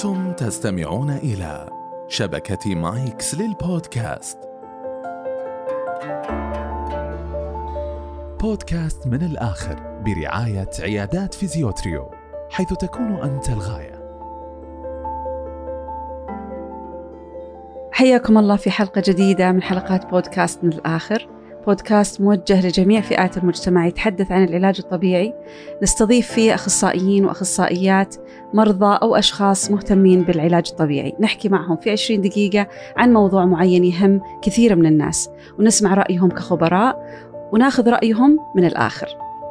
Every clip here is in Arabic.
أنتم تستمعون إلى شبكة مايكس للبودكاست. بودكاست من الآخر برعاية عيادات فيزيوتريو، حيث تكون أنت الغاية. حياكم الله في حلقة جديدة من حلقات بودكاست من الآخر، بودكاست موجه لجميع فئات المجتمع يتحدث عن العلاج الطبيعي. نستضيف فيه أخصائيين وأخصائيات، مرضى أو أشخاص مهتمين بالعلاج الطبيعي، نحكي معهم في 20 دقيقة عن موضوع معين يهم كثير من الناس، ونسمع رأيهم كخبراء وناخذ رأيهم من الآخر.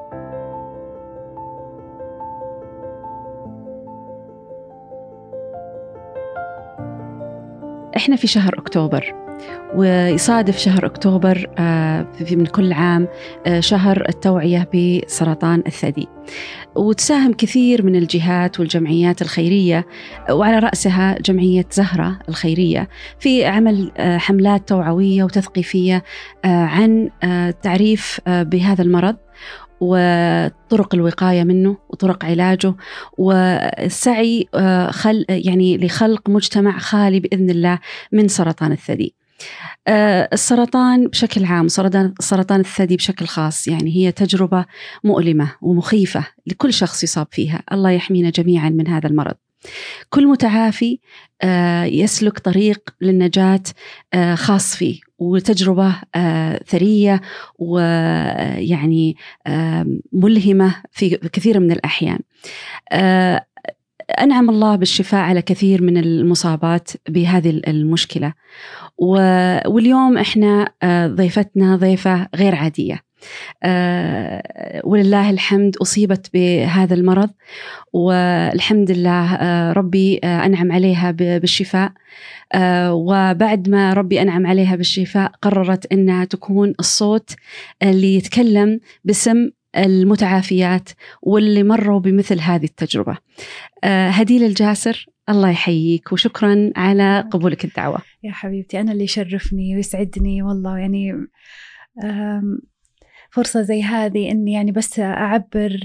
إحنا في شهر أكتوبر، ويصادف شهر أكتوبر من كل عام شهر التوعية بسرطان الثدي، وتساهم كثير من الجهات والجمعيات الخيرية، وعلى رأسها جمعية زهرة الخيرية، في عمل حملات توعوية وتثقيفية عن تعريف بهذا المرض وطرق الوقاية منه وطرق علاجه، والسعي لخلق مجتمع خالي بإذن الله من سرطان الثدي. السرطان بشكل عام، سرطان الثدي بشكل خاص، يعني هي تجربة مؤلمة ومخيفة لكل شخص يصاب فيها. الله يحمينا جميعا من هذا المرض. كل متعافي يسلك طريق للنجاة خاص فيه، وتجربة ثرية ويعني ملهمة في كثير من الأحيان. أنعم الله بالشفاء على كثير من المصابات بهذه المشكلة، واليوم إحنا ضيفتنا ضيفة غير عادية، ولله الحمد أصيبت بهذا المرض، والحمد لله ربي أنعم عليها بالشفاء، وبعد ما ربي أنعم عليها بالشفاء قررت أنها تكون الصوت اللي يتكلم باسم المتعافيات واللي مروا بمثل هذه التجربة. هديل الجاسر، الله يحييك وشكرا على قبولك الدعوة. يا حبيبتي، أنا اللي يشرفني ويسعدني والله، يعني فرصة زي هذه إني يعني بس أعبر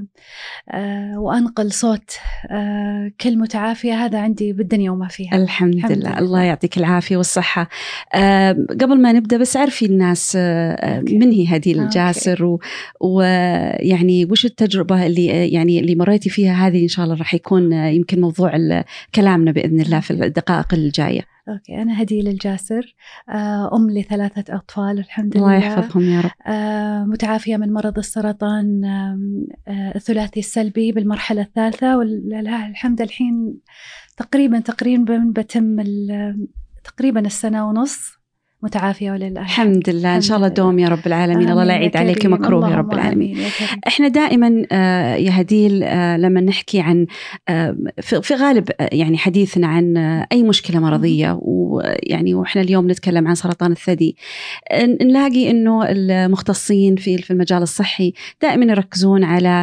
وأنقل صوت كل متعافية، هذا عندي بالدنيا وما فيها. الحمد لله. الله يعطيك العافية والصحة. قبل ما نبدأ بس عرفي الناس من هي هديل الجاسر، ويعني وش التجربة اللي مريتي فيها. هذه إن شاء الله راح يكون يمكن موضوع كلامنا بإذن الله في الدقائق الجاية. أوكي، أنا هديل الجاسر، أم ل3 أطفال الحمد لله، الله يحفظهم يا رب. متعافية من مرض السرطان الثلاثي السلبي بالمرحلة الثالثة، ولله الحمد الحين تقريبا بتم تقريبا 1.5 سنة متعافية ولله الحمد لله. إن شاء الله دوم يا رب العالمين. الله لا يعيد عليك مكروه يا رب العالمين. إحنا دائما يا هديل لما نحكي عن في غالب يعني حديثنا عن أي مشكلة مرضية، ويعني وإحنا اليوم نتكلم عن سرطان الثدي، نلاقي إنه المختصين في المجال الصحي دائما يركزون على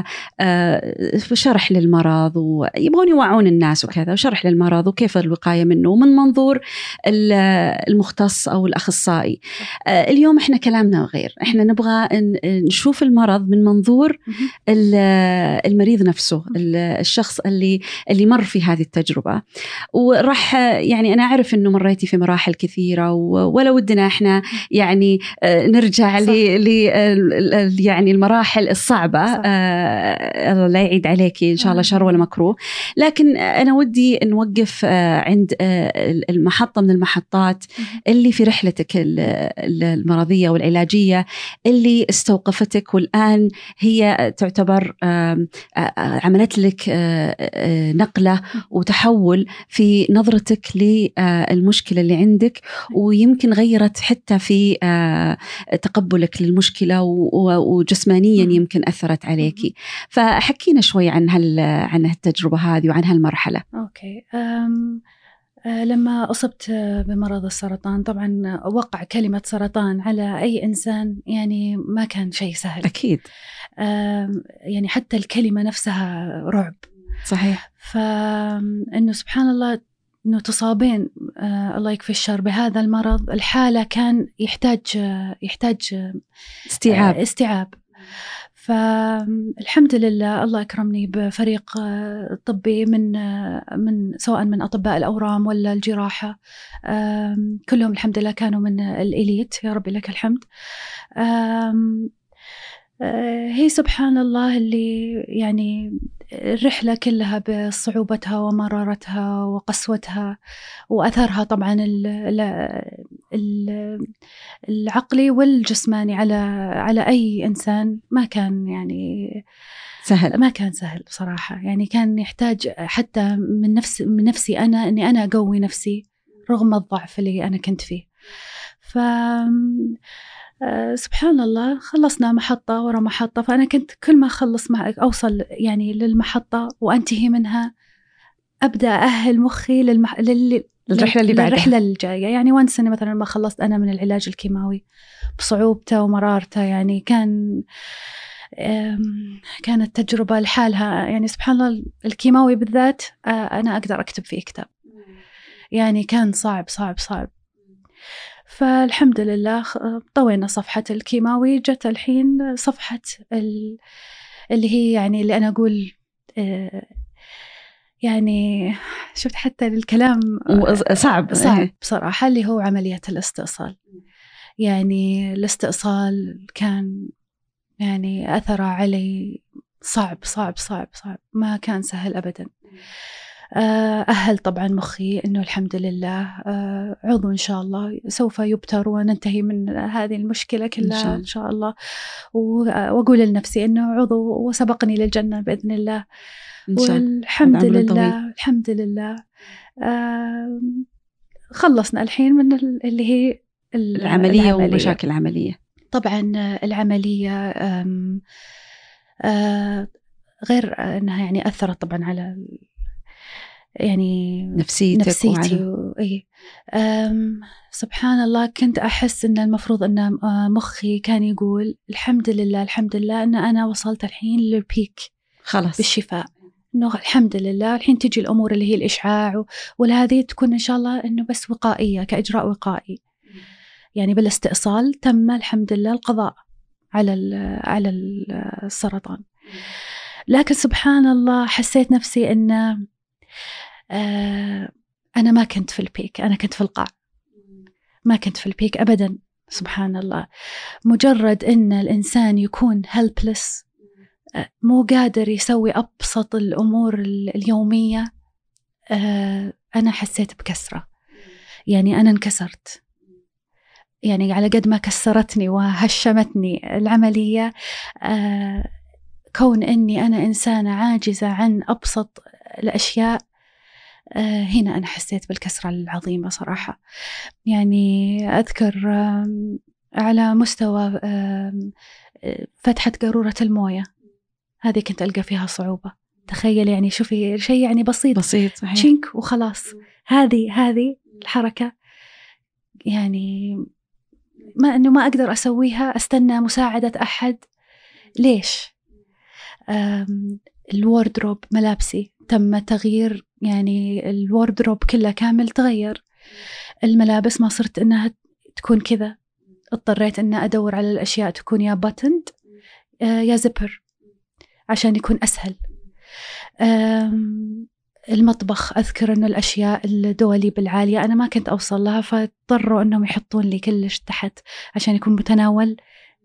شرح للمرض، ويبغون يوعون الناس وكذا، وشرح للمرض وكيف الوقاية منه من منظور المختص أو الأخصائي. اليوم إحنا كلامنا غير، إحنا نبغى نشوف المرض من منظور المريض نفسه، الشخص اللي مر في هذه التجربة. وراح يعني أنا أعرف إنه مريتي في مراحل كثيرة، ولا ودنا إحنا يعني نرجع يعني المراحل الصعبة. الله لا يعيد عليكي إن شاء الله شر ولا مكروه. لكن أنا ودي نوقف عند المحطة من المحطات اللي في رحلة المرضية والعلاجية اللي استوقفتك، والآن هي تعتبر عملت لك نقلة وتحول في نظرتك للمشكلة اللي عندك، ويمكن غيرت حتى في تقبلك للمشكلة، وجسمانيا يمكن أثرت عليك. فحكينا شوي عن التجربة هذه وعن هالمرحلة. أوكي. لما أصبت بمرض السرطان، طبعا وقع كلمة سرطان على أي إنسان يعني ما كان شيء سهل أكيد. يعني حتى الكلمة نفسها رعب. صحيح. فإنه سبحان الله إنه تصابين الله يكفي الشر بهذا المرض، الحالة كان يحتاج استيعاب. فالحمد لله الله أكرمني بفريق طبي من سواء من أطباء الأورام ولا الجراحة، كلهم الحمد لله كانوا من الإليت، يا ربي لك الحمد. هي سبحان الله اللي يعني الرحلة كلها بصعوبتها ومرارتها وقسوتها وأثرها طبعا العقلي والجسماني على أي إنسان ما كان يعني سهل، ما كان سهل بصراحة. يعني كان يحتاج حتى من نفسي أنا أني أنا أقوي نفسي رغم الضعف اللي أنا كنت فيه. سبحان الله خلصنا محطة ورا محطة، فأنا كنت كل ما أخلص أوصل يعني للمحطة وأنتهي منها أبدأ أأهل مخي للرحلة اللي بعدها، الرحلة الجاية. يعني وانس أني مثلا ما خلصت أنا من العلاج الكيماوي بصعوبته ومرارته، يعني كانت تجربة لحالها. يعني سبحان الله الكيماوي بالذات أنا أقدر أكتب فيه كتاب، يعني كان صعب صعب صعب. فالحمد لله طوينا صفحة الكيماوي، جت الحين صفحة اللي هي يعني اللي أنا أقول يعني شفت حتى الكلام صعب بصراحة، اللي هو عملية الاستئصال. يعني الاستئصال كان يعني أثر علي صعب صعب صعب صعب، ما كان سهل أبدا. أهل طبعا مخي أنه الحمد لله عضو إن شاء الله سوف يبتر وننتهي من هذه المشكلة كلها إن شاء الله. وأقول لنفسي أنه عضو وسبقني للجنة بإذن الله. والحمد لله الحمد لله خلصنا الحين من اللي هي العملية ومشاكل العملية. طبعا العملية غير أنها يعني أثرت طبعا على يعني نفسيتي سبحان الله. كنت أحس أن المفروض أن مخي كان يقول الحمد لله الحمد لله أن أنا وصلت الحين للبيك خلاص بالشفاء، أنه الحمد لله الحين تجي الأمور اللي هي الإشعاع والهذه تكون إن شاء الله أنه بس وقائية كإجراء وقائي. يعني بالاستئصال تم الحمد لله القضاء على السرطان. لكن سبحان الله حسيت نفسي أن أنا ما كنت في البيك، أنا كنت في القاع، ما كنت في البيك أبدا. سبحان الله مجرد أن الإنسان يكون helpless مو قادر يسوي أبسط الأمور اليومية، أنا حسيت بكسرة. يعني أنا انكسرت، يعني على قد ما كسرتني وهشمتني العملية، كون أني أنا إنسانة عاجزة عن أبسط الأشياء، هنا أنا حسيت بالكسرة العظيمة صراحة. يعني أذكر على مستوى فتحة قارورة الموية هذه كنت ألقى فيها صعوبة. تخيل يعني شوفي شيء يعني بسيط صحيح. شينك وخلاص. هذه الحركة يعني أنه ما أقدر أسويها، أستنى مساعدة أحد. ليش؟ الوردروب ملابسي تم تغيير، يعني الوردروب كله كامل تغير. الملابس ما صرت إنها تكون كذا، اضطريت إن أدور على الأشياء تكون يا باتند يا زبر عشان يكون أسهل. المطبخ أذكر إنه الأشياء الدولي بالعالية أنا ما كنت أوصل لها، فاضطروا إنهم يحطون لي كلش تحت عشان يكون متناول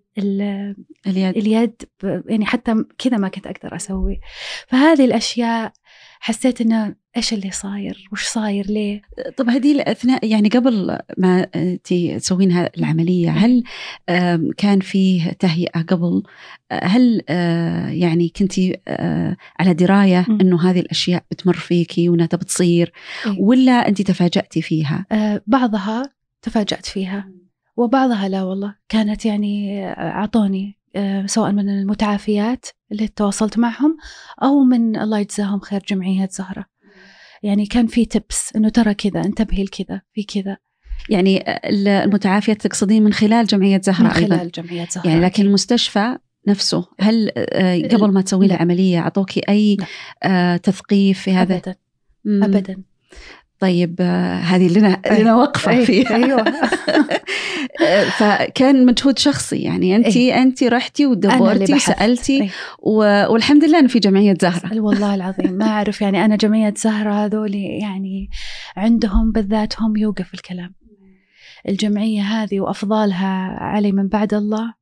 اليد. يعني حتى كذا ما كنت أقدر أسوي. فهذه الأشياء حسيت إنه إيش اللي صاير، وش صاير ليه. طب هذه الأثناء يعني قبل ما تسوين العملية، هل كان فيه تهيئة قبل؟ هل يعني كنتي على دراية إنه هذه الأشياء بتمر فيكي وإنها بتصير، ولا أنت تفاجأتي فيها؟ بعضها تفاجأت فيها وبعضها لا والله. كانت يعني أعطوني سواء من المتعافيات اللي تواصلت معهم أو من الله يجزاهم خير جمعية زهرة. يعني كان في تبس إنه ترى كذا، انتبهي لكذا، في كذا. يعني المتعافيات تقصدين من خلال جمعية زهرة؟ من خلال أيضاً جمعية زهرة يعني. لكن المستشفى نفسه هل قبل ما تسوين العملية أعطوكي أي تثقيف في هذا؟ أبداً أبداً. طيب هذه لنا وقفة فيها. أيوة. فكان مجهود شخصي يعني. أنت رحتي ودورتي وسألتي والحمد لله أنه في جمعية زهرة. والله العظيم ما أعرف يعني، أنا جمعية زهرة هذولي يعني عندهم بالذاتهم يوقف الكلام. الجمعية هذه وأفضالها علي من بعد الله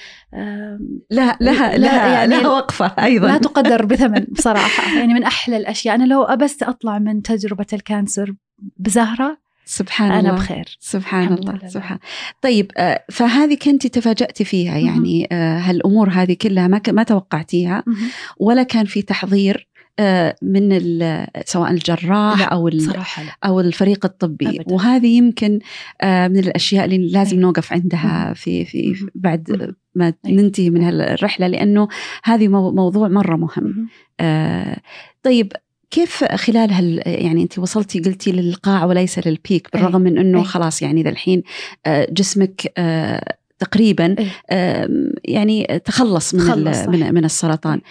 لها وقفة أيضا لا تقدر بثمن بصراحة. يعني من أحلى الأشياء. أنا لو أبست أطلع من تجربة الكانسر بزهرة سبحان أنا الله بخير سبحان الله سبحان. طيب فهذه كنتي تفاجأتي فيها يعني هالأمور هذه كلها ما توقعتيها ولا كان في تحضير من سواء الجراح أو الفريق الطبي أبداً. وهذه يمكن من الأشياء اللي لازم نوقف عندها في بعد ما ننتهي من هالرحلة، لأنه هذه موضوع مرة مهم. طيب كيف خلال يعني أنت وصلتي قلتي للقاع وليس للبيك، بالرغم من أنه خلاص يعني ذا الحين جسمك تقريبا يعني تخلص من السرطان.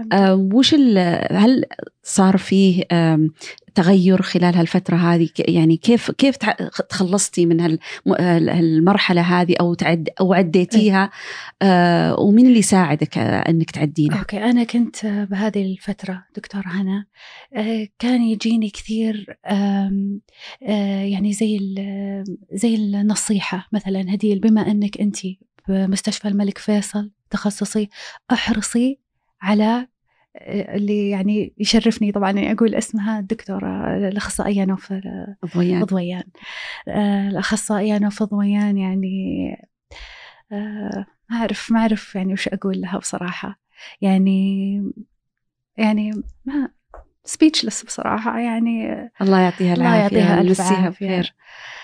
هل صار فيه تغير خلال هالفترة هذه؟ يعني كيف تخلصتي من هالمرحلة هذه أو عديتيها؟ ومين اللي ساعدك أنك تعدينها؟ أوكي، أنا كنت بهذه الفترة دكتور هنا كان يجيني كثير يعني زي النصيحة مثلا هديل، بما أنك أنت بمستشفى الملك فيصل تخصصي، احرصي على اللي يعني يشرفني طبعا أقول اسمها الدكتورة الأخصائية نوف ضويان. الأخصائية نوف ضويان يعني ما أعرف يعني وش أقول لها بصراحة. يعني ما speechless بصراحة يعني. الله يعطيها العافية ويمسيها بخير.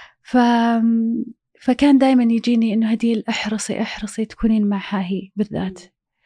فكان دائما يجيني إنه هديل احرصي تكونين معها هي بالذات.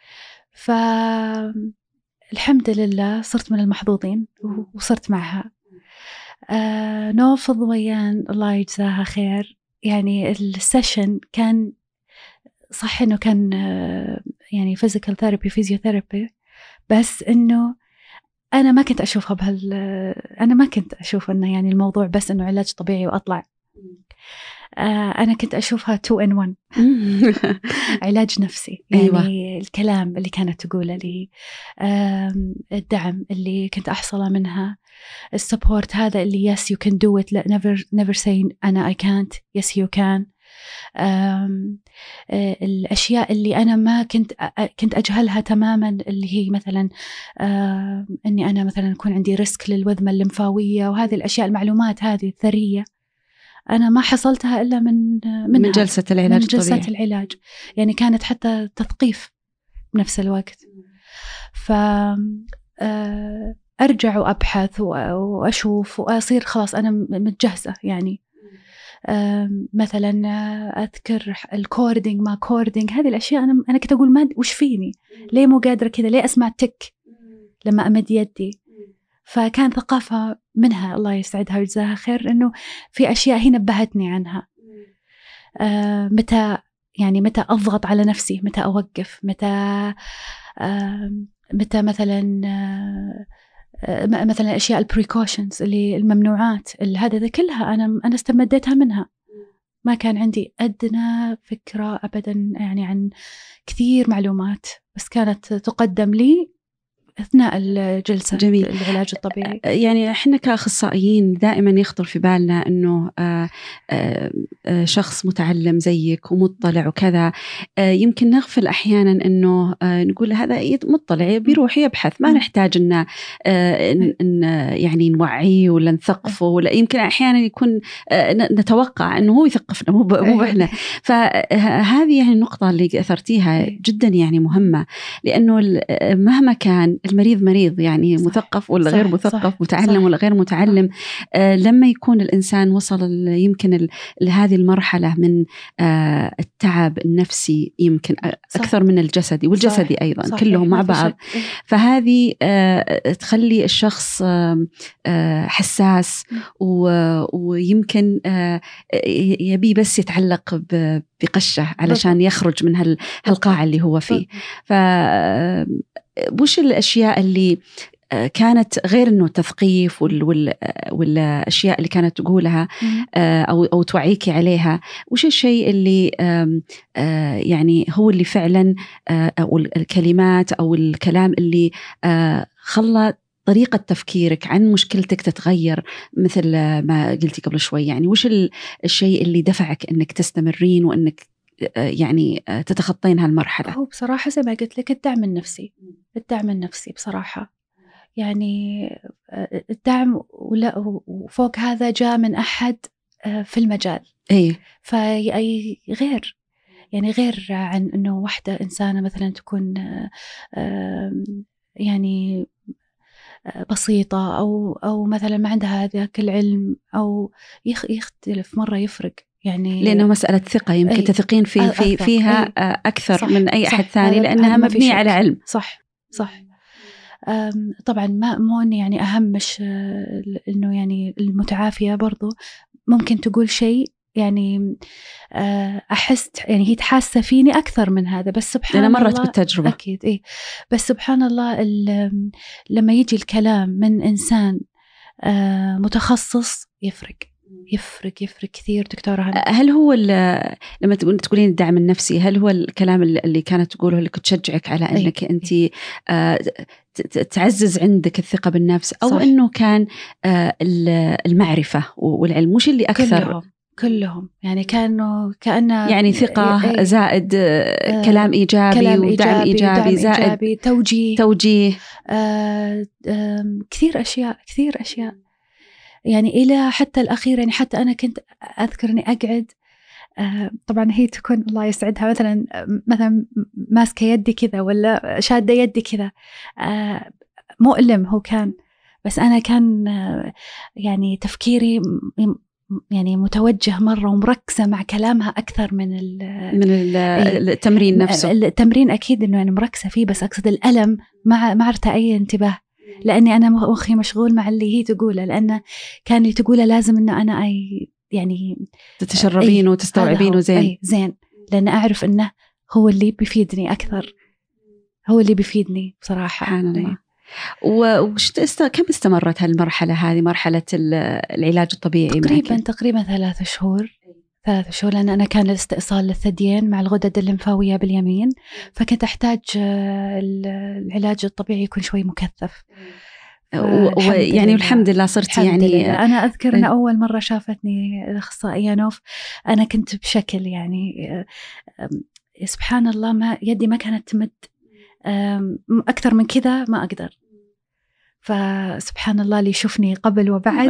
الحمد لله صرت من المحظوظين وصرت معها. نوف ضويان الله يجزاها خير. يعني السيشن كان صح إنه كان يعني physical therapy physiotherapy، بس إنه أنا ما كنت أشوفها أنا ما كنت أشوف إنه يعني الموضوع بس إنه علاج طبيعي وأطلع. أنا كنت أشوفها 2 in 1 علاج نفسي يعني. أيوة. الكلام اللي كانت تقوله لي، الدعم اللي كنت أحصله منها، السبورت هذا اللي yes you can do it، لا never say أنا I can't yes you can. الأشياء اللي أنا ما كنت أجهلها تماما، اللي هي مثلا أني أنا مثلا يكون عندي ريسك للوذمة الليمفاوية، وهذه الأشياء المعلومات هذه الثرية أنا ما حصلتها إلا من جلسة العلاج. من جلسات العلاج يعني، كانت حتى تثقيف بنفس الوقت. أرجع وأبحث وأشوف وأصير خلاص أنا متجهزة يعني. مثلا أذكر الكوردينج ما كوردينج، هذه الأشياء أنا كنت أقول ما وش فيني، ليه مو قادرة كذا، ليه أسمع تك لما أمد يدي. فكان ثقافة منها الله يسعدها ويجزاها خير، إنه في أشياء هي نبهتني عنها. متى أضغط على نفسي، متى أوقف، متى مثلا أشياء البريكوشنز اللي الممنوعات هذا كلها أنا استمديتها منها. ما كان عندي أدنى فكرة أبدا يعني عن كثير معلومات، بس كانت تقدم لي أثناء الجلسة. جميل. العلاج الطبيعي يعني إحنا كأخصائيين دائما يخطر في بالنا أنه شخص متعلم زيك ومطلع وكذا، يمكن نغفل أحيانا أنه نقول هذا مطلع بيروح يبحث، ما نحتاج أن يعني نوعيه ولا نثقفه، ولا يمكن أحيانا يكون نتوقع أنه هو يثقفنا مو إحنا. فهذه يعني النقطة اللي أثرتيها جدا يعني مهمة، لأنه مهما كان المريض مريض يعني صح. مثقف ولا غير مثقف، صح. متعلم صح. ولا غير متعلم، لما يكون الإنسان وصل يمكن لهذه المرحلة من التعب النفسي يمكن أكثر من الجسدي والجسدي صح. أيضا صح. كلهم مع بعض. فهذه تخلي الشخص حساس ويمكن يبي بس يتعلق بقشة علشان يخرج من هالقاع اللي هو فيه. وش الأشياء اللي كانت غير إنه تثقيف والأشياء اللي كانت تقولها أو توعيكي عليها، وش الشيء اللي يعني هو اللي فعلا أو الكلمات أو الكلام اللي خلى طريقة تفكيرك عن مشكلتك تتغير مثل ما قلتي قبل شوي؟ يعني وش الشيء اللي دفعك أنك تستمرين وأنك يعني تتخطين هالمرحلة؟ هو بصراحة زي ما قلت لك الدعم النفسي بصراحة، يعني الدعم وفوق هذا جاء من أحد في المجال. غير يعني غير عن أنه واحدة إنسانة مثلا تكون يعني بسيطة أو مثلا ما عندها ذاك العلم، أو يختلف مرة، يفرق يعني، لأنه مسألة ثقة، يمكن تثقين فيها أكثر صح من أي أحد ثاني، لأنها مبنية على علم. صح. طبعا مو يعني أهم مش إنه يعني المتعافية برضو ممكن تقول شيء يعني أحس يعني هي تحاسة فيني أكثر من هذا، بس سبحان الله أنا مرت بالتجربة أكيد بس سبحان الله لما يجي الكلام من إنسان متخصص يفرق كثير. دكتورة هنا، هل هو لما تقولين الدعم النفسي، هل هو الكلام اللي كانت تقوله اللي كنت تشجعك على أنك أنت تعزز عندك الثقة بالنفس، أو أنه كان المعرفة والعلم وش اللي أكثر؟ كلهم يعني كأنه يعني ثقة زائد كلام إيجابي ودعم إيجابي زائد توجيه كثير أشياء يعني إلى حتى الأخير. يعني حتى أنا كنت أذكر أني أقعد طبعا هي تكون الله يسعدها مثلا ماسكة يدي كذا ولا شادة يدي كذا، مؤلم هو كان، بس أنا كان يعني تفكيري يعني متوجه مرة ومركزة مع كلامها أكثر من التمرين نفسه. التمرين أكيد إنه أنا مركزة فيه، بس أقصد الألم ما عرفت أي انتباه، لأني أنا مخي مشغول مع اللي هي تقوله، لأن كان اللي تقوله لازم إنه أنا يعني تتشربين وتستوعبين زين، لأن أعرف إنه هو اللي بيفيدني أكثر، هو اللي بيفيدني بصراحة. سبحان الله. كم استمرت هالمرحلة هذه، مرحلة العلاج الطبيعي؟ تقريبا 3 شهور، لأن أنا كان الاستئصال للثديين مع الغدد الليمفاوية باليمين، فكنت أحتاج العلاج الطبيعي يكون شوي مكثف. يعني الحمد لله صرت يعني أنا أذكر أن أول مرة شافتني الأخصائية نوف أنا كنت بشكل يعني سبحان الله يدي ما كانت تمد أكثر من كذا، ما أقدر. فسبحان الله اللي يشوفني قبل وبعد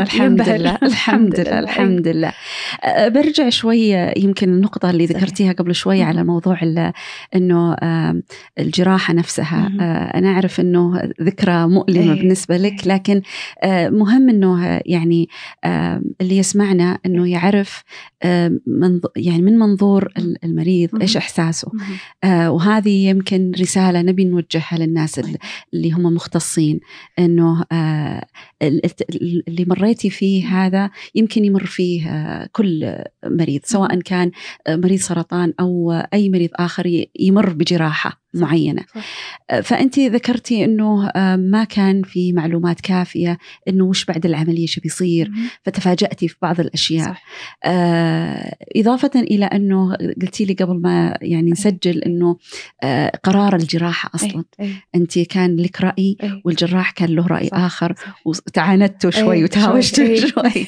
الحمد لله. برجع شوية يمكن النقطة اللي ذكرتيها قبل شوية على موضوع إنه الجراحة نفسها. أنا أعرف إنه ذكرى مؤلمة بالنسبة لك، لكن مهم إنه يعني اللي يسمعنا إنه يعرف يعني من منظور المريض إيش إحساسه، وهذه يمكن رسالة نبي نوجهها للناس اللي هم مختصين، إنه اللي مريتي فيه هذا يمكن يمر فيه كل مريض، سواء كان مريض سرطان أو أي مريض آخر يمر بجراحة معينة. فأنت ذكرتي أنه ما كان في معلومات كافية أنه وش بعد العملية شو بيصير، فتفاجأتي في بعض الأشياء. إضافة إلى أنه قلتي لي قبل ما يعني نسجل أنه قرار الجراحة أصلا أنت كان لك رأي والجراح كان له رأي آخر، وتعاندتوا شوي وتهاوشتوا شوي.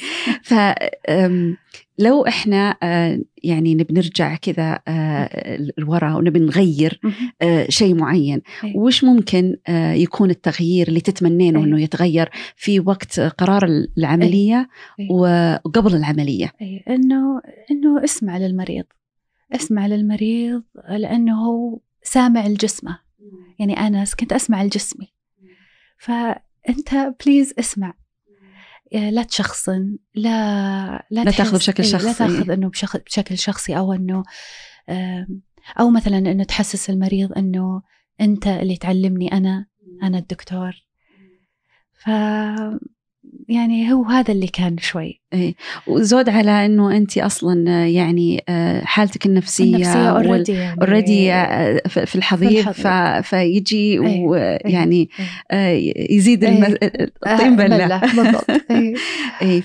لو إحنا يعني نبي نرجع كذا الوراء ونبي نغير شيء معين، وش ممكن يكون التغيير اللي تتمنينه إنه يتغير في وقت قرار العملية وقبل العملية؟ إنه اسمع للمريض لأنه هو سامع الجسمة. يعني أنا كنت أسمع الجسمي، فأنت بليز اسمع، لا تشخصن، لا تأخذ بشكل شخصي، لا تأخذ إنه بشكل شخصي، أو إنه أو مثلا إنه تحسس المريض إنه أنت اللي تعلمني، أنا الدكتور. يعني هو هذا اللي كان شوي. إيه. وزود على إنه أنت أصلا يعني حالتك النفسية أوريدي في الحضيض فيجي ويعني يزيد الطين بلة بالضبط. إيه.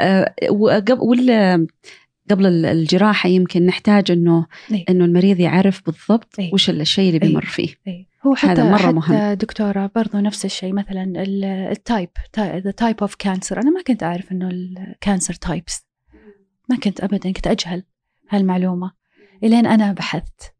قبل الجراحة يمكن نحتاج إنه المريض يعرف بالضبط وش الشيء اللي بيمر فيه. هو حتى مرة مهم. دكتورة برضو نفس الشيء، مثلا التايب the type of cancer، أنا ما كنت أعرف إنه الكانسر تايبس، ما كنت أبدا، كنت أجهل هالمعلومة إلين أنا بحثت.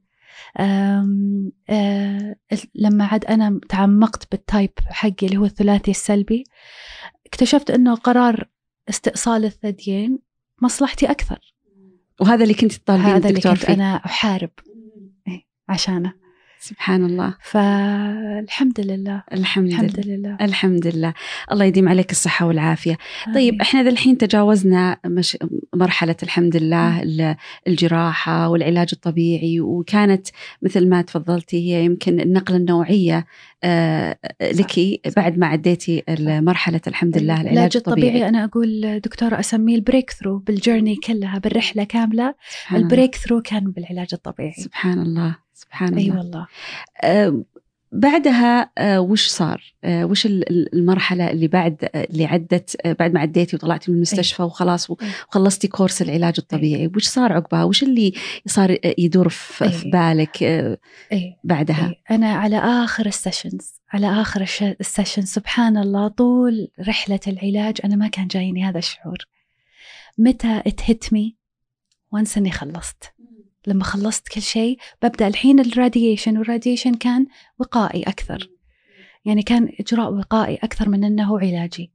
لما عاد أنا تعمقت بالتايب حقي اللي هو الثلاثي السلبي، اكتشفت إنه قرار استئصال الثديين مصلحتي أكثر، وهذا اللي كنت تطالبين هذا الدكتور اللي كنت فيه. أنا أحارب عشانه. سبحان الله. فالحمد لله الحمد لله. الله يديم عليك الصحة والعافية. طيب احنا ذا الحين تجاوزنا مرحلة الحمد لله الجراحة والعلاج الطبيعي، وكانت مثل ما تفضلتي هي يمكن النقلة النوعية لك بعد ما عديتي مرحلة الحمد لله العلاج الطبيعي. أنا أقول دكتورة أسميه البريك ثرو بالجيرني كلها، بالرحلة كاملة. البريك ثرو كان بالعلاج الطبيعي. سبحان الله. سبحان الله. أي والله. بعدها وش صار؟ وش المرحلة اللي عدت بعد ما عديتي وطلعتي من المستشفى وخلاص وخلصتي كورس العلاج الطبيعي؟ وش صار عقبها؟ وش اللي صار يدور في بالك بعدها؟ أنا على آخر السيشنز سبحان الله، طول رحلة العلاج أنا ما كان جايني هذا الشعور. متى اتهتمي وانس أني خلصت. لما خلصت كل شيء ببدأ الحين والراديشن كان وقائي أكثر، يعني كان إجراء وقائي أكثر من أنه علاجي.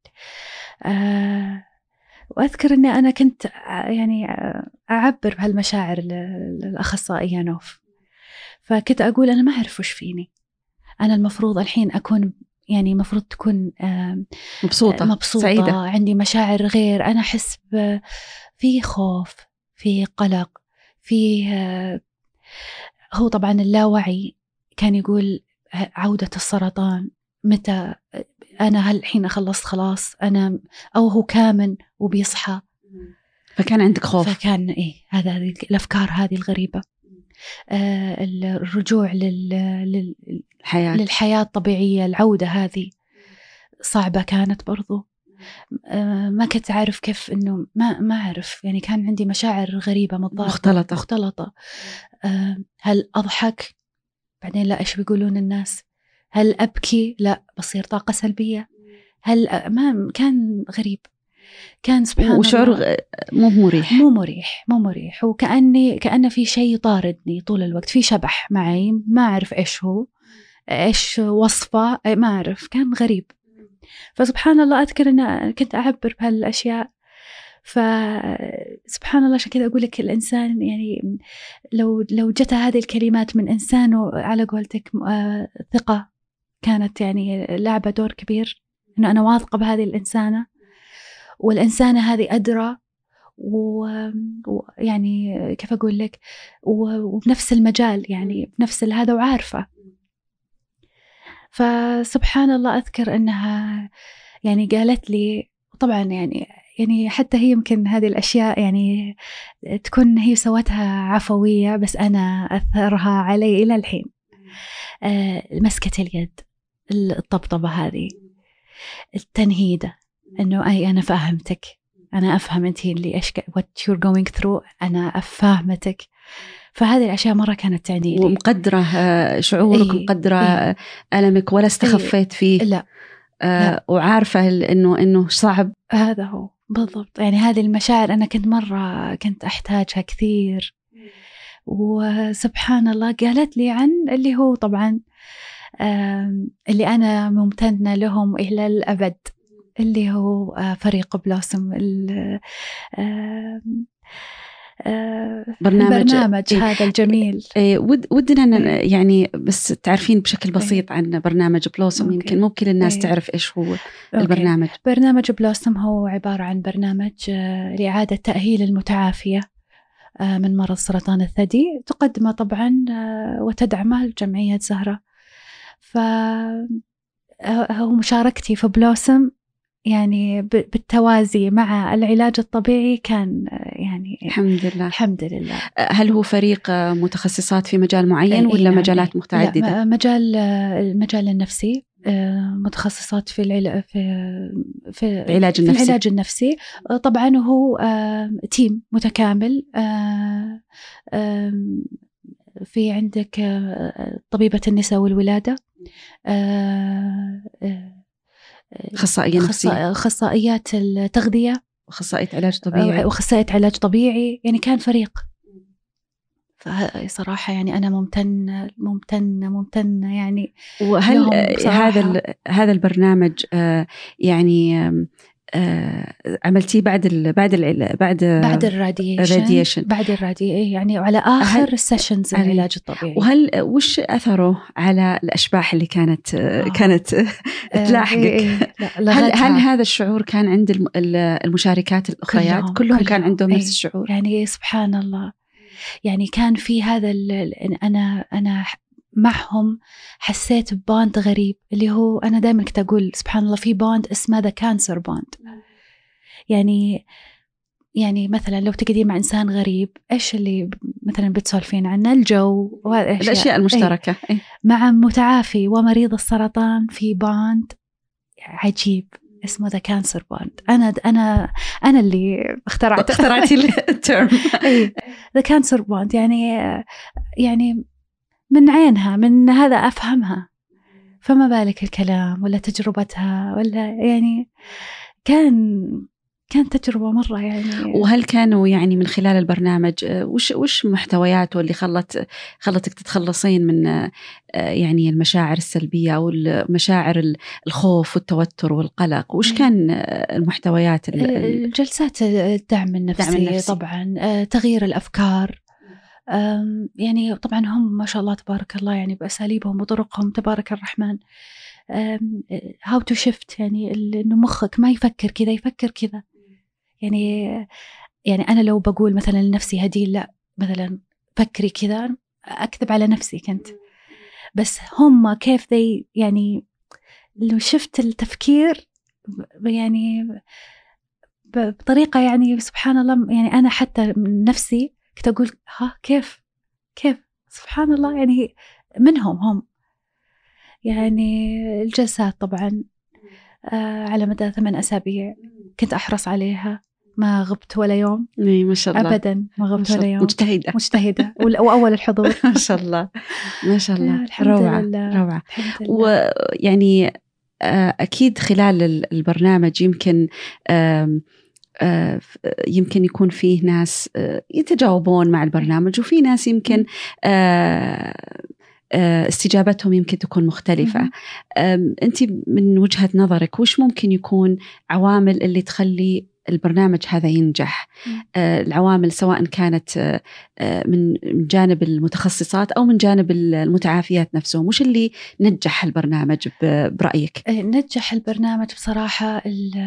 وأذكر أني أنا كنت يعني أعبر بهالمشاعر الأخصائية نوف، فكنت أقول أنا ما أعرف وش فيني، أنا المفروض الحين أكون يعني مفروض تكون مبسوطة سعيدة، عندي مشاعر غير، أنا أحس في خوف، في قلق، فيه هو طبعا اللاوعي كان يقول عودة السرطان متى، أنا هل الحين خلصت خلاص أنا، أو هو كامن وبيصحى. فكان عندك خوف. فكان هذه الأفكار هذه الغريبة. الرجوع للحياة الطبيعية، العودة هذه صعبة كانت برضو. ما كنت أعرف كيف إنه ما أعرف، يعني كان عندي مشاعر غريبة مختلطة. هل أضحك بعدين لا إيش بيقولون الناس، هل أبكي لا بصير طاقة سلبية، هل ما كان غريب، كان سبحان الله وشعور مو مريح وكأن في شيء طاردني طول الوقت، في شبح معي ما أعرف إيش هو، إيش وصفه ما أعرف، كان غريب. فسبحان الله أذكر أن كنت أعبر بهالأشياء. فسبحان الله عشان كذا أقول لك الإنسان يعني لو جت هذه الكلمات من إنسان على قولتك ثقة، كانت يعني لعبة دور كبير، إنه أنا واثقة بهذه الإنسانة، والإنسانة هذه أدرى ويعني كيف أقول لك، وبنفس المجال يعني بنفس هذا وعارفة. فسبحان الله أذكر أنها يعني قالت لي، طبعا يعني حتى هي يمكن هذه الأشياء يعني تكون هي سوتها عفوية، بس أنا أثرها علي إلى الحين. مسكة اليد، الطبطبة هذه، التنهيدة، إنه أنا فاهمتك، أنا أفهم أنت اللي إيش what you're going through، أنا أفهمتك. فهذه الأشياء مرة كانت تعني لي، ومقدرة شعورك، مقدرة ألمك، ولا استخفيت فيه. لا. وعارفة إنه صعب. هذا هو بالضبط، يعني هذه المشاعر أنا كنت أحتاجها كثير. وسبحان الله قالت لي عن اللي هو طبعا اللي أنا ممتنة لهم إلى الأبد، اللي هو فريق بلوسم، البرنامج هذا الجميل. ودنا يعني بس تعرفين بشكل بسيط عن برنامج بلوسم. يمكن مو كل الناس تعرف إيش هو البرنامج. برنامج بلوسم هو عبارة عن برنامج لإعادة تأهيل المتعافية من مرض سرطان الثدي، تقدمه طبعا وتدعمه جمعية زهرة. فهو مشاركتي في بلوسم يعني بالتوازي مع العلاج الطبيعي كان يعني الحمد لله. هل هو فريق متخصصات في مجال معين ولا مجالات متعددة؟ لا، المجال النفسي، متخصصات في العلاج النفسي طبعا. وهو تيم متكامل. في عندك طبيبة النساء والولادة، أخصائيات التغذية، أخصائية علاج طبيعي، وأخصائية علاج طبيعي. يعني كان فريق. فصراحة يعني أنا ممتنة يعني. وهل هذا البرنامج يعني عملتيه بعد الراديشن يعني على آخر السيشنز العلاج الطبيعي. وهل وش أثره على الأشباح اللي كانت تلاحقك؟ هل هذا الشعور كان عند المشاركات الأخريات كلهم كان عندهم نفس الشعور؟ يعني سبحان الله، يعني كان في هذا أنا معهم حسيت بباند غريب، اللي هو أنا دائما كنت أقول سبحان الله في باند اسمه ذا كانسر باند. يعني مثلا لو تقعدين مع إنسان غريب، إيش اللي مثلا بتسولفين عنه؟ الجو والأشياء المشتركة. مع متعافي ومريض السرطان في باند عجيب اسمه ذا كانسر باند. أنا اللي اخترعتي الترم ذا كانسر باند. يعني من عينها، من هذا أفهمها، فما بالك الكلام ولا تجربتها ولا يعني كان تجربة مرة يعني. وهل كانوا يعني من خلال البرنامج وش محتوياته اللي خلتك تتخلصين من يعني المشاعر السلبية أو المشاعر الخوف والتوتر والقلق؟ وش كان المحتويات؟ الجلسات الدعم النفسي طبعا، تغيير الأفكار. يعني طبعا هم ما شاء الله تبارك الله يعني بأساليبهم وطرقهم تبارك الرحمن. how to shift، يعني إنه مخك ما يفكر كذا، يفكر كذا. يعني أنا لو بقول مثلا لنفسي هديل لا مثلا فكري كذا، أكذب على نفسي كنت. بس هم كيف يعني لو شفت التفكير يعني بطريقة يعني سبحان الله. يعني أنا حتى من نفسي كنت أقول كيف سبحان الله، يعني منهم هم. يعني الجلسات طبعا على مدى 8 أسابيع كنت أحرص عليها، ما غبت ولا يوم. ما شاء الله، أبدا ما غبت ولا يوم. مجتهدة وأول الحضور. ما شاء الله روعة. ويعني أكيد خلال البرنامج يمكن يكون فيه ناس يتجاوبون مع البرنامج، وفي ناس يمكن استجابتهم يمكن تكون مختلفة. أنت من وجهة نظرك وش ممكن يكون عوامل اللي تخلي البرنامج هذا ينجح؟ العوامل سواء كانت من جانب المتخصصات أو من جانب المتعافيات نفسهم، وش اللي نجح البرنامج برأيك؟ نجح البرنامج بصراحة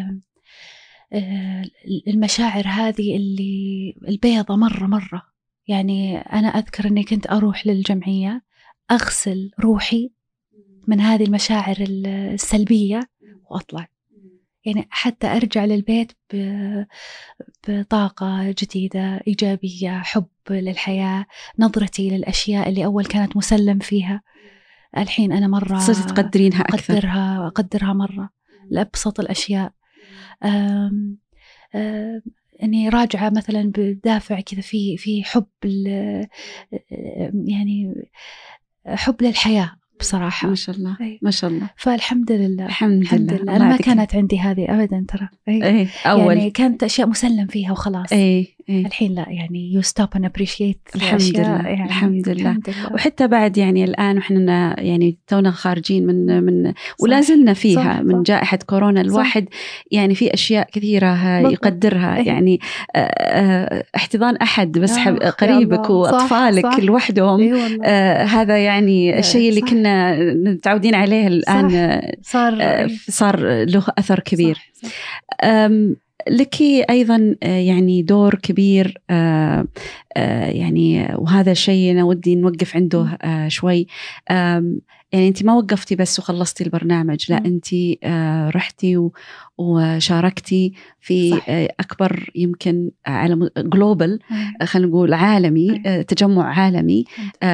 المشاعر هذه اللي البيضة مرة. يعني أنا أذكر أني كنت أروح للجمعية أغسل روحي من هذه المشاعر السلبية وأطلع، يعني حتى أرجع للبيت بطاقة جديدة إيجابية، حب للحياة، نظرتي للأشياء اللي أول كانت مسلم فيها الحين أنا مرة صرت تقدرينها أكثر، أقدرها مرة لأبسط الأشياء. أني راجعة مثلا بدافع كذا في حب يعني حب للحياة بصراحة. ما شاء الله ما شاء الله. فالحمد لله الحمد لله. أنا ما كانت عندي هذه أبدا ترى. أول يعني كانت أشياء مسلم فيها وخلاص. الحين لا، يعني you stop and appreciate الحمد لله. يعني الحمد لله. وحتى بعد يعني الآن وإحنا يعني تونا خارجين من ولا زلنا فيها من جائحة كورونا. الواحد يعني في أشياء كثيرة يقدرها. يعني احتضان أحد بس قريبك وأطفالك لوحدهم، هذا يعني الشيء اللي كنا متعودين عليه الآن صار له أثر كبير. لك أيضا يعني دور كبير يعني، وهذا الشيء أنا ودي نوقف عنده شوي، يعني أنت ما وقفتي بس وخلصتي البرنامج، لا أنت رحتي وشاركتي في أكبر يمكن على جلوبال، خلينا نقول عالمي، تجمع عالمي،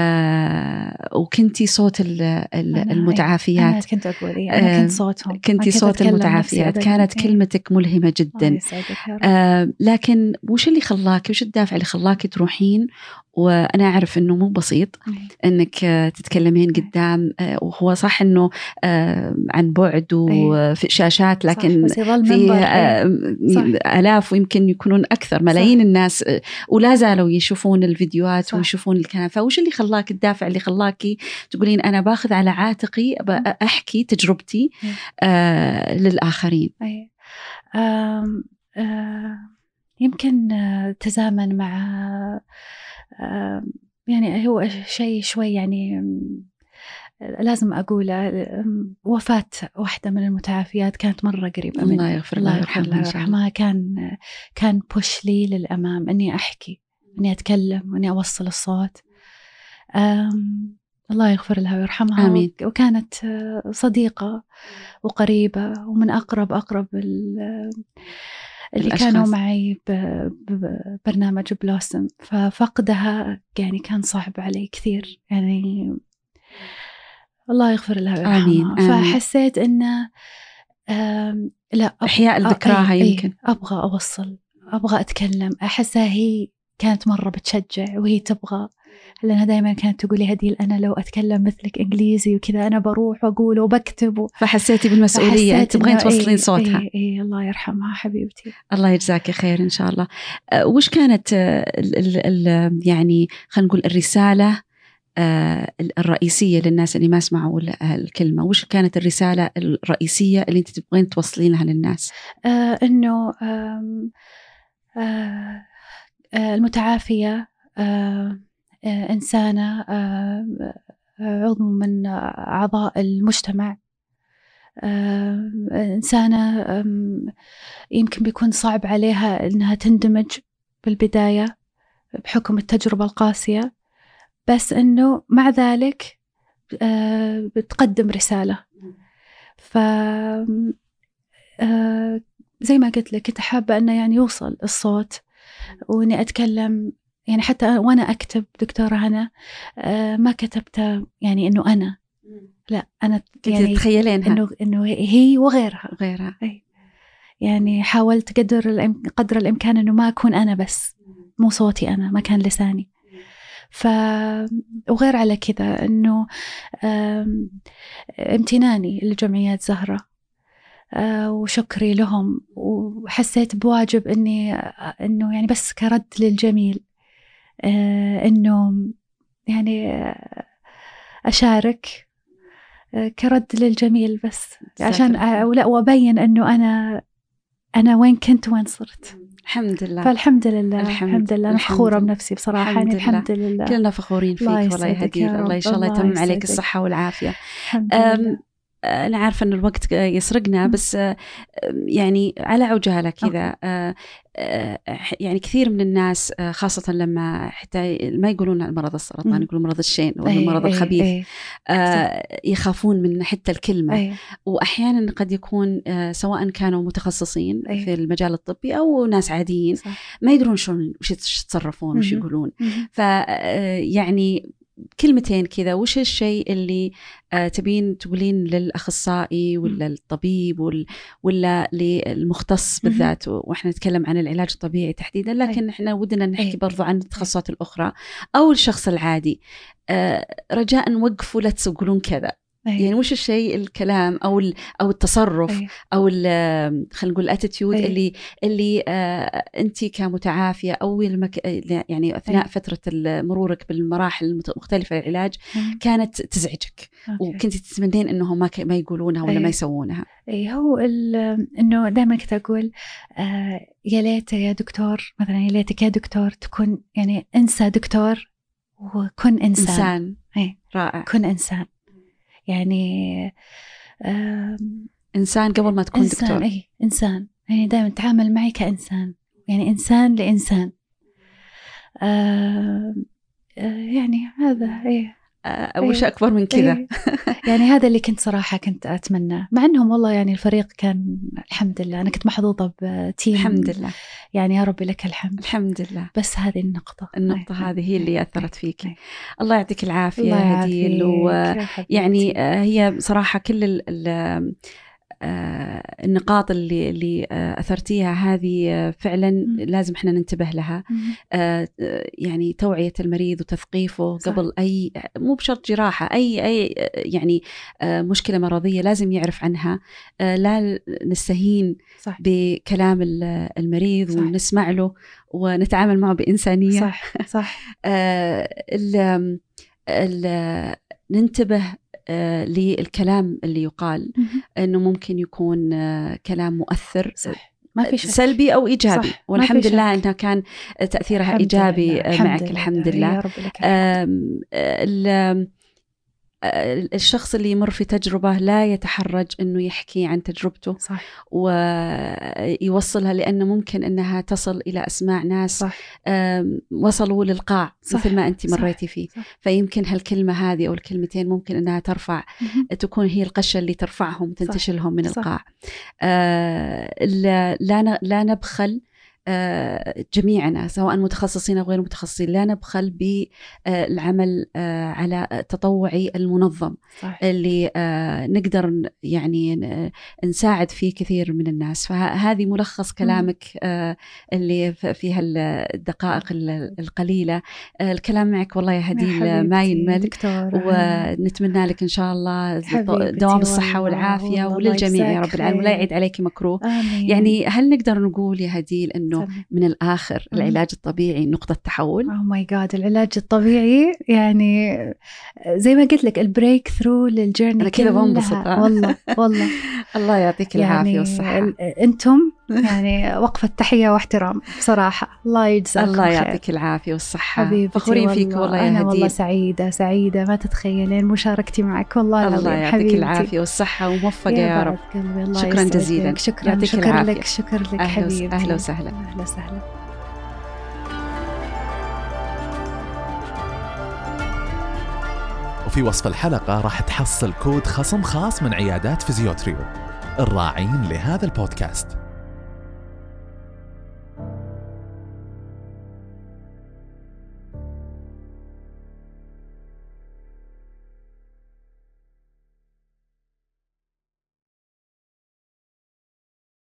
وكنتي صوت المتعافيات. أنا كنت أقول أنا كنت صوتهم، كنتي صوت المتعافيات. كانت كلمتك ملهمة جدا. لكن وش اللي خلاكي، وش الدافع اللي خلاكي تروحين؟ وأنا أعرف أنه مو بسيط أنك تتكلمين قدام، وهو صح أنه عن بعد وفي شاشات، لكن في آلاف ويمكن يكونون أكثر ملايين الناس ولا زالوا يشوفون الفيديوهات ويشوفون الكلام. فوش اللي خلاك، الدافع اللي خلاكي تقولين أنا باخذ على عاتقي أحكي تجربتي للآخرين؟ يمكن تزامن مع يعني هو شيء شوي يعني لازم أقوله، وفاة واحدة من المتعافيات كانت مرة قريبة مني. الله يغفر الله ويرحمها. كان بوش لي للأمام إني أحكي، إني أتكلم، وإني أوصل الصوت. الله يغفر لها ويرحمها. آمين. وكانت صديقة وقريبة ومن أقرب اللي كانوا معي ببرنامج بلوسم. ففقدها يعني كان صعب علي كثير، يعني الله يغفر لها ويرحمها. فحسيت إنه لا، إحياء الذكراها. يمكن أبغى أوصل، أبغى أتكلم. أحسها هي كانت مرة بتشجع وهي تبغى، لأنها دائما كانت تقولي هديل أنا لو أتكلم مثلك إنجليزي وكذا أنا بروح وأقول وبكتب فحسيتي بالمسؤولية، تبغين توصلين صوتها. الله يرحمها حبيبتي. الله يجزاك خير إن شاء الله. وش كانت يعني خلينا نقول الرسالة الرئيسية للناس اللي ما سمعوا الكلمة؟ وش كانت الرسالة الرئيسية اللي أنت تبغين توصلينها للناس؟ إنه المتعافية إنسانة، عضو من أعضاء المجتمع، إنسانة يمكن بيكون صعب عليها إنها تندمج بالبداية بحكم التجربة القاسية، بس إنه مع ذلك بتقدم رسالة. زي ما قلت لك كنت حابة أنه يعني يوصل الصوت وإني أتكلم. يعني حتى وأنا أكتب دكتورة هنا ما كتبت يعني إنه أنا، لا أنا يعني تتخيلينها إنه هي وغيرها. أي. يعني حاولت قدر الإمكان إنه ما أكون أنا بس، مو صوتي أنا، ما كان لساني. وغير على كذا إنه امتناني لجمعيات زهرة وشكري لهم، وحسيت بواجب إنه يعني بس كرد للجميل، إنه يعني أشارك كرد للجميل بس عشان وأبين إنه أنا وين كنت وين صرت. الحمد لله. فالحمد لله الحمد لله. أنا فخورة بنفسي بصراحة. يعني الحمد لله. كلنا فخورين فيك. والله يهديك. الله إن شاء الله يتمم عليك الصحة والعافية. أنا عارفة أن الوقت يسرقنا، بس يعني على عجالة كذا، يعني كثير من الناس خاصة لما حتى ما يقولون مرض السرطان، يقولون مرض الشين ولا المرض الخبيث، يخافون من حتى الكلمة. وأحيانا قد يكون سواء كانوا متخصصين في المجال الطبي أو ناس عاديين ما يدرون شلون وش يتصرفون وش يقولون. فيعني كلمتين كذا، وش الشيء اللي تبين تقولين للأخصائي ولا الطبيب ولا للمختص بالذات، وإحنا نتكلم عن العلاج الطبيعي تحديدا، لكن إحنا ودنا نحكي برضو عن التخصصات الأخرى أو الشخص العادي، رجاء وقفوا لا تقولون كذا. يعني وش الشيء، الكلام أو التصرف أو خلينا نقول الاتيتيود اللي أنت كمتعافية أو يعني أثناء فترة مرورك بالمراحل المختلفة للعلاج كانت تزعجك وكنت تتمنين إنهم ما يقولونها ولا ما يسوونها؟ هو إنه دائما كنت أقول يا ليت يا دكتور، مثلا يا ليتك يا دكتور تكون يعني انسى دكتور وكن إنسان. رائع. كن إنسان، يعني إنسان قبل ما تكون إنسان. دكتور. إنسان يعني دائما تعامل معي كإنسان، يعني إنسان لإنسان. يعني هذا وش أكبر من كذا. يعني هذا اللي كنت صراحة كنت أتمنى، مع أنهم والله يعني الفريق كان الحمد لله، أنا كنت محظوظة بتيم الحمد لله، يعني يا ربي لك الحمد. الحمد لله. بس هذه النقطة هذه هي اللي أثرت فيك. الله يعطيك العافية الله هديل. ويعني هي صراحة كل النقاط اللي أثرتيها هذه فعلا لازم احنا ننتبه لها. يعني توعية المريض وتثقيفه قبل أي، مو بشرط جراحة، أي يعني مشكلة مرضية لازم يعرف عنها. لا نستهين بكلام المريض ونسمع له ونتعامل معه بإنسانية. صح. ننتبه للكلام اللي يقال، أنه ممكن يكون كلام مؤثر، ما في شك. سلبي أو إيجابي، والحمد لله أنها كان تأثيرها إيجابي معك. الحمد لله. الشخص اللي يمر في تجربة لا يتحرج أنه يحكي عن تجربته ويوصلها، لأنه ممكن أنها تصل إلى أسماع ناس وصلوا للقاع مثل ما أنت مريتي فيه. فيمكن هالكلمة هذه أو الكلمتين ممكن أنها ترفع، تكون هي القشة اللي ترفعهم وتنتشلهم من القاع. لا نبخل جميعنا سواء متخصصين أو غير متخصصين، لا نبخل بالعمل على التطوعي المنظم اللي نقدر يعني نساعد فيه كثير من الناس. فهذه ملخص كلامك اللي فيها الدقائق القليلة. الكلام معك والله يا هديل ما ينمل، ونتمنى لك إن شاء الله دوام الصحة والعافية وللجميع يا رب العالمين، ولا يعيد عليك مكروه. يعني هل نقدر نقول يا هديل إنه من الآخر العلاج الطبيعي نقطة تحول؟ ماي جاد، العلاج الطبيعي يعني زي ما قلت لك البريك ثرو للجيرني. أنا كذا بنبسط والله الله يعطيك العافية يعني والصحة. أنتم يعني وقفة تحية واحترام بصراحة. الله يجزاكم الله خير. يعطيك العافية والصحة. حبيبتي فخورين فيك والله يا هديل. أنا والله سعيدة ما تتخيلين مشاركتي معك والله. الله يعطيك العافية والصحة وموفقة يا رب. شكرا جزيلا. شكرا لك حبيبتي. أهلا وسهلا. أهلا وسهلا. وفي وصف الحلقة راح تحصل كود خصم خاص من عيادات فيزيوتريو الراعين لهذا البودكاست.